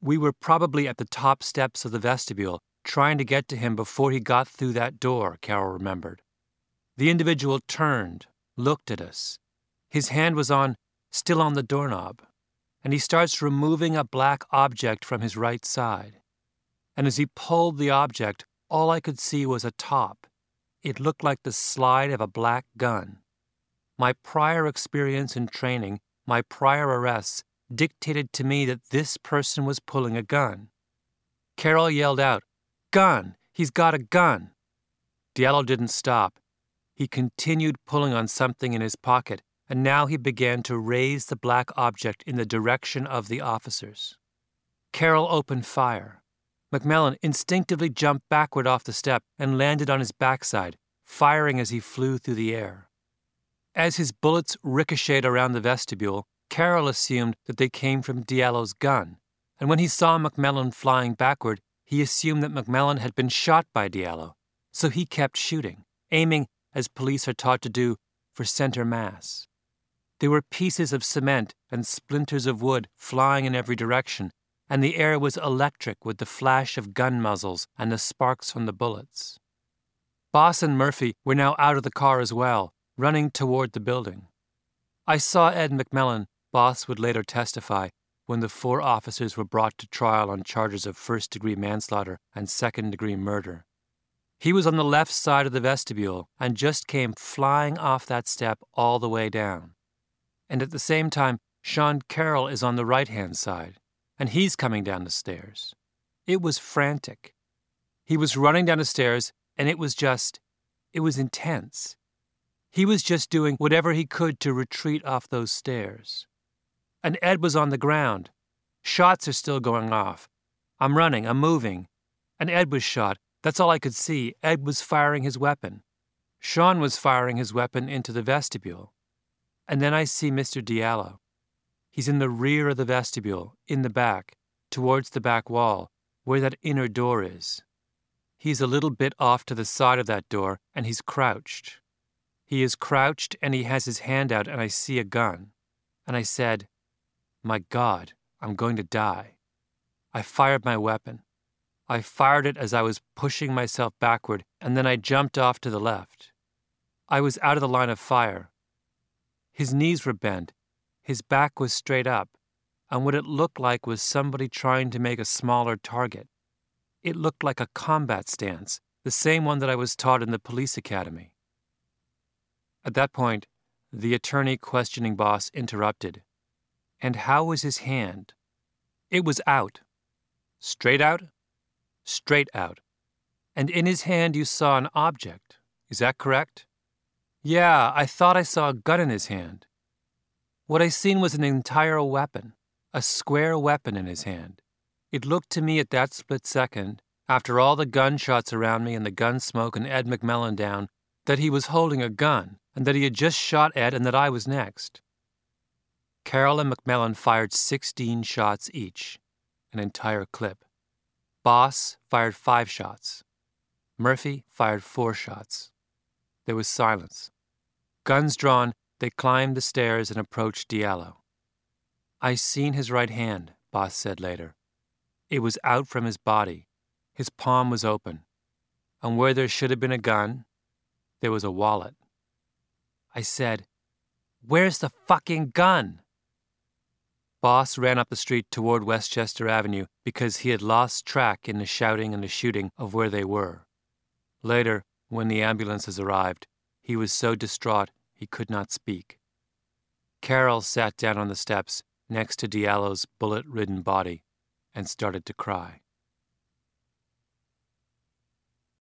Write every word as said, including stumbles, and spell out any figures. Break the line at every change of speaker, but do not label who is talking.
We were probably at the top steps of the vestibule, trying to get to him before he got through that door, Carol remembered. The individual turned, looked at us. His hand was on, still on the doorknob, and he starts removing a black object from his right side. And as he pulled the object, all I could see was a top. It looked like the slide of a black gun. My prior experience in training, my prior arrests, dictated to me that this person was pulling a gun. Carol yelled out, "Gun! He's got a gun!" Diallo didn't stop. He continued pulling on something in his pocket, and now he began to raise the black object in the direction of the officers. Carol opened fire. McMillan instinctively jumped backward off the step and landed on his backside, firing as he flew through the air. As his bullets ricocheted around the vestibule, Carol assumed that they came from Diallo's gun, and when he saw McMillan flying backward, he assumed that McMillan had been shot by Diallo, so he kept shooting, aiming, as police are taught to do, for center mass. There were pieces of cement and splinters of wood flying in every direction, and the air was electric with the flash of gun muzzles and the sparks from the bullets. Boss and Murphy were now out of the car as well, running toward the building. I saw Ed McMillan, Boss would later testify, when the four officers were brought to trial on charges of first-degree manslaughter and second-degree murder. He was on the left side of the vestibule and just came flying off that step all the way down. And at the same time, Sean Carroll is on the right-hand side, and he's coming down the stairs. It was frantic. He was running down the stairs, and it was just, it was intense. He was just doing whatever he could to retreat off those stairs. And Ed was on the ground. Shots are still going off. I'm running, I'm moving. And Ed was shot. That's all I could see. Ed was firing his weapon. Sean was firing his weapon into the vestibule. And then I see Mister Diallo. He's in the rear of the vestibule, in the back, towards the back wall, where that inner door is. He's a little bit off to the side of that door, and he's crouched. He is crouched, and he has his hand out, and I see a gun. And I said, "My God, I'm going to die." I fired my weapon. I fired it as I was pushing myself backward, and then I jumped off to the left. I was out of the line of fire. His knees were bent. His back was straight up, and what it looked like was somebody trying to make a smaller target. It looked like a combat stance, the same one that I was taught in the police academy. At that point, the attorney questioning Boss interrupted. And how was his hand? It was out. Straight out? Straight out. And in his hand you saw an object. Is that correct? Yeah, I thought I saw a gun in his hand. What I seen was an entire weapon, a square weapon in his hand. It looked to me at that split second, after all the gunshots around me and the gun smoke and Ed McMillan down, that he was holding a gun, and that he had just shot Ed and that I was next. Carroll and McMillan fired sixteen shots each, an entire clip. Boss fired five shots. Murphy fired four shots. There was silence. Guns drawn, they climbed the stairs and approached Diallo. I seen his right hand, Boss said later. It was out from his body. His palm was open. And where there should have been a gun, there was a wallet. I said, "Where's the fucking gun?" Boss ran up the street toward Westchester Avenue because he had lost track in the shouting and the shooting of where they were. Later, when the ambulances arrived, he was so distraught he could not speak. Carol sat down on the steps next to Diallo's bullet-ridden body and started to cry.